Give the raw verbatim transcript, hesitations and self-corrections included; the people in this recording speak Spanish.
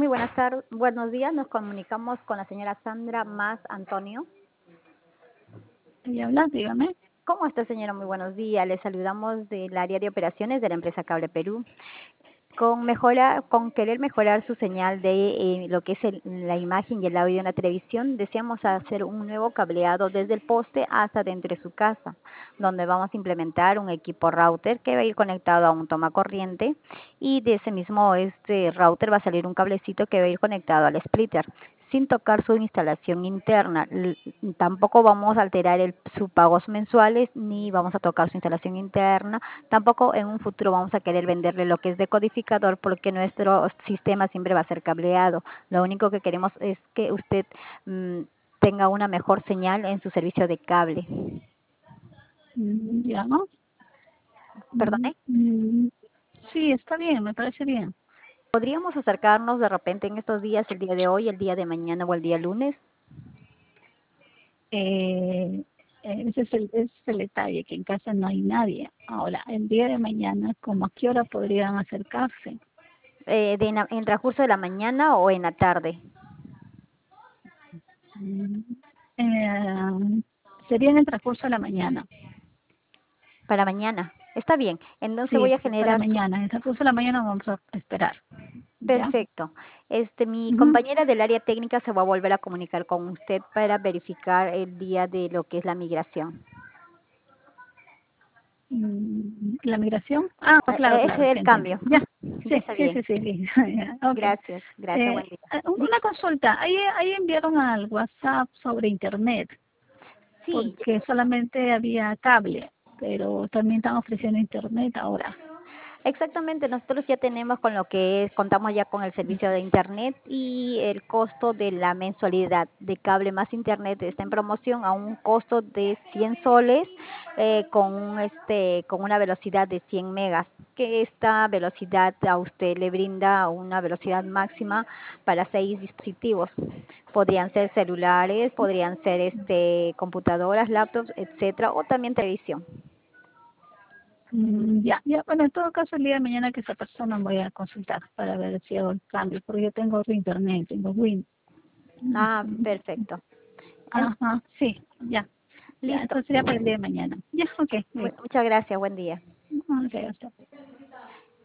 Muy buenas tardes, buenos días. Nos comunicamos con la señora Sandra Más Antonio. ¿Y habla? Dígame. ¿Cómo está, señora? Muy buenos días. Le saludamos del área de operaciones de la empresa Cable Perú. Con mejora, con querer mejorar su señal de eh, lo que es el- la imagen y el audio en la televisión, deseamos hacer un nuevo cableado desde el poste hasta dentro de su casa, donde vamos a implementar un equipo router que va a ir conectado a un toma corriente, y de ese mismo este router va a salir un cablecito que va a ir conectado al splitter, sin tocar su instalación interna. L- Tampoco vamos a alterar el, sus pagos mensuales, ni vamos a tocar su instalación interna. Tampoco en un futuro vamos a querer venderle lo que es decodificador, porque nuestro sistema siempre va a ser cableado. Lo único que queremos es que usted mmm, tenga una mejor señal en su servicio de cable. Mm, Ya, ¿no? Mm, ¿Perdone? mm, Sí, está bien, me parece bien. ¿Podríamos acercarnos de repente en estos días, el día de hoy, el día de mañana o el día lunes? Eh, eh, ese es el, ese es el detalle, que en casa no hay nadie. Ahora, el día de mañana, ¿cómo a qué hora podrían acercarse? Eh, de, en, en el transcurso de la mañana o en la tarde. Mm, eh, Sería en el transcurso de la mañana. Para mañana. Está bien. Entonces voy Sí, a para generar su... mañana. En el transcurso de la mañana vamos a esperar. ¿Ya? Perfecto. Este, mi Ujú. compañera del área técnica se va a volver a comunicar con usted para verificar el día de lo que es la migración. Mm, ¿La migración? Ah, Eh, claro, eh, claro, Ese es sí el entendí. cambio. Ya, Ya sí, está sí, sí, bien. sí, sí. Ya, ok. Gracias, gracias, Eh, buen día. eh, Di- una consulta, ahí, ahí enviaron al WhatsApp sobre internet, Sí, porque solamente había cable, pero también están ofreciendo internet ahora. exactamente, nosotros ya tenemos con lo que es, contamos ya con el servicio de internet, y el costo de la mensualidad de cable más internet está en promoción a un costo de cien soles, eh, con un, este con una velocidad de cien megas, que esta velocidad a usted le brinda una velocidad máxima para seis dispositivos. Podrían ser celulares, podrían ser este computadoras, laptops, etcétera, o también televisión. Mm, ya, ya, bueno, en todo caso el día de mañana que esa persona voy a consultar para ver si hago el cambio, porque yo tengo otro internet, tengo Win. Ah, Ujú. perfecto. En- Ajá, sí, ya, ya, Listo. entonces ya para el día de mañana. Ya, ok, Mu- listo. Muchas gracias, buen día. Ok, hasta